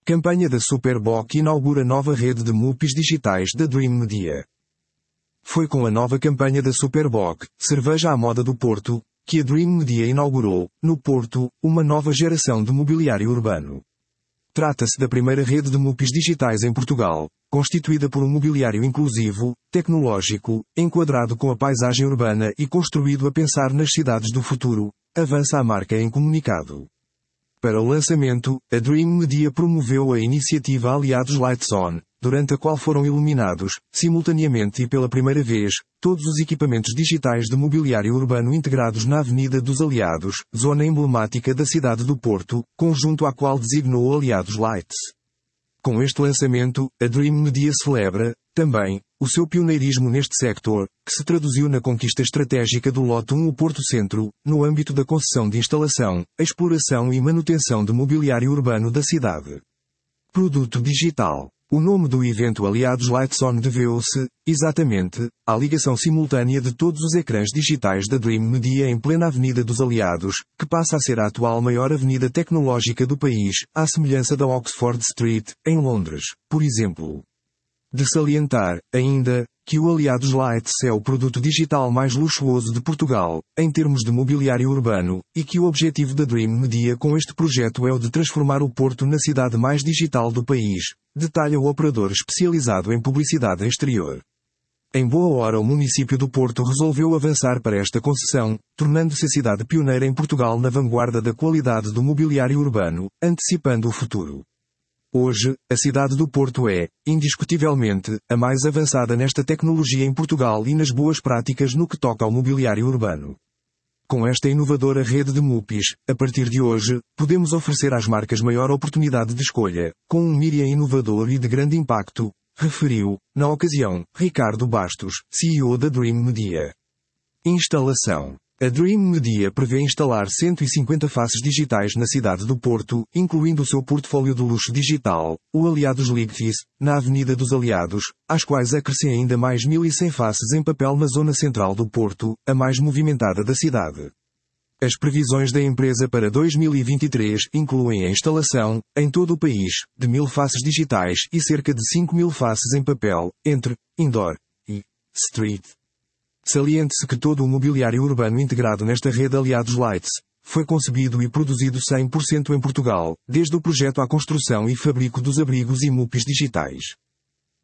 Campanha da Superboc inaugura nova rede de MUPIs digitais da Dream Media. Foi com a nova campanha da Superboc, Cerveja à Moda do Porto, que a Dream Media inaugurou, no Porto, uma nova geração de mobiliário urbano. Trata-se da primeira rede de MUPIs digitais em Portugal, constituída por um mobiliário inclusivo, tecnológico, enquadrado com a paisagem urbana e construído a pensar nas cidades do futuro, avança a marca em comunicado. Para o lançamento, a Dream Media promoveu a iniciativa Aliados Lights On, durante a qual foram iluminados, simultaneamente e pela primeira vez, todos os equipamentos digitais de mobiliário urbano integrados na Avenida dos Aliados, zona emblemática da cidade do Porto, conjunto à qual designou Aliados Lights. Com este lançamento, a Dream Media celebra, também, o seu pioneirismo neste sector, que se traduziu na conquista estratégica do Lote 1 o Porto Centro, no âmbito da concessão de instalação, exploração e manutenção de mobiliário urbano da cidade. Produto digital. O nome do evento Aliados Lights On deveu-se, exatamente, à ligação simultânea de todos os ecrãs digitais da Dream Media em plena Avenida dos Aliados, que passa a ser a atual maior avenida tecnológica do país, à semelhança da Oxford Street, em Londres, por exemplo. De salientar, ainda, que o Aliados Lights é o produto digital mais luxuoso de Portugal, em termos de mobiliário urbano, e que o objetivo da Dream Media com este projeto é o de transformar o Porto na cidade mais digital do país, detalha o operador especializado em publicidade exterior. Em boa hora o município do Porto resolveu avançar para esta concessão, tornando-se a cidade pioneira em Portugal na vanguarda da qualidade do mobiliário urbano, antecipando o futuro. Hoje, a cidade do Porto é, indiscutivelmente, a mais avançada nesta tecnologia em Portugal e nas boas práticas no que toca ao mobiliário urbano. Com esta inovadora rede de MUPIs, a partir de hoje, podemos oferecer às marcas maior oportunidade de escolha, com um mídia inovador e de grande impacto, referiu, na ocasião, Ricardo Bastos, CEO da Dream Media. Instalação. A Dream Media prevê instalar 150 faces digitais na cidade do Porto, incluindo o seu portfólio de luxo digital, o Aliados Ligfis, na Avenida dos Aliados, às quais acrescem ainda mais 1.100 faces em papel na zona central do Porto, a mais movimentada da cidade. As previsões da empresa para 2023 incluem a instalação, em todo o país, de 1.000 faces digitais e cerca de 5.000 faces em papel, entre indoor e street. Saliente-se que todo o mobiliário urbano integrado nesta rede Aliados Lights foi concebido e produzido 100% em Portugal, desde o projeto à construção e fabrico dos abrigos e MUPIs digitais.